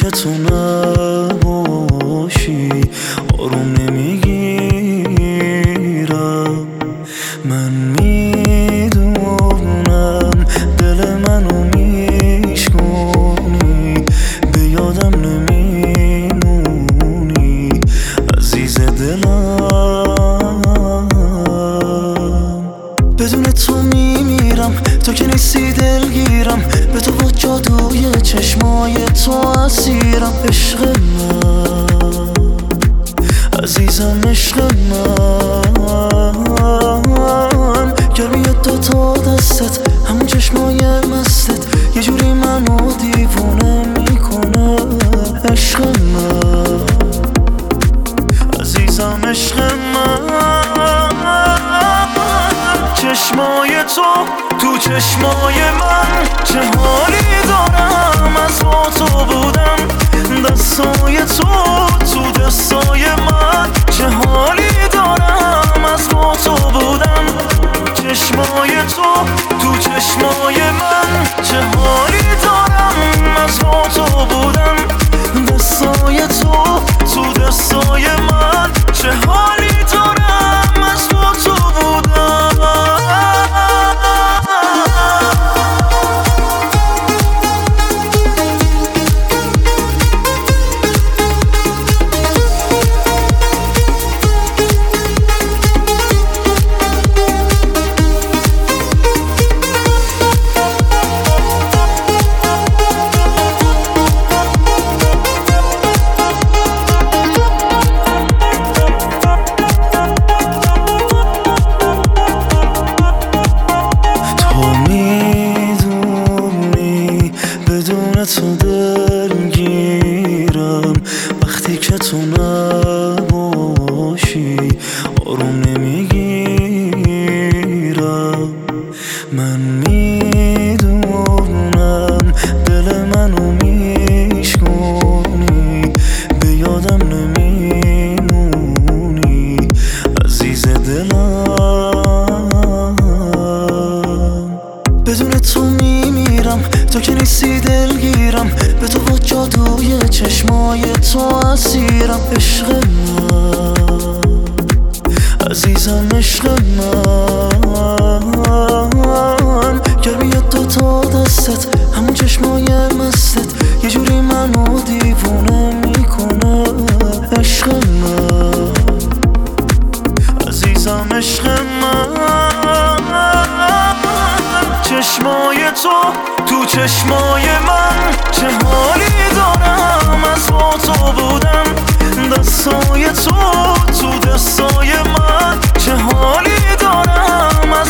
که تو نباشی آروم نمیگیرم. من میدونم دل منو میشکنی، به یادم نمیمونی عزیز دلم. بدون تو میمیرم، تو که نیستی دلگیرم، به تو با جادوی چشمای تو اسیرم. عشق من عزیزم، عشق من، گرمی دوتا دستت همون چشمای مستت یه جوری منو دیوونه میکنه. عشق من عزیزم، عشق من، چشمای تو چشمای من، چه حالی دارم از با تو بودم. دستای تو دستای من، چه حالی دارم از با تو بودم. چشمای تو چشمای من، چه حالی دارم از با تو بودم. دستای تو دستای من، چه حالی دارم از با تو بودم. تو دلگیرم وقتی که تو نباشی آروم نمیگیرم. من میدونم دل منو میشکنی، به یادم نمیمونی عزیز دلم. بدون تو میمیرم، تو که نیستی دلگیرم، به تو با جادوی چشمای تو اسیرم. عشق من عزیزم، عشق من، گرمی دوتا دستت همون چشمای مستت یه جوری منو دیوونه میکنه. عشق من عزیزم، عشق من، چشمای تو چشمای من، چه حالی دارم از با تو بودم. دستای تو دستای من، چه حالی دارم از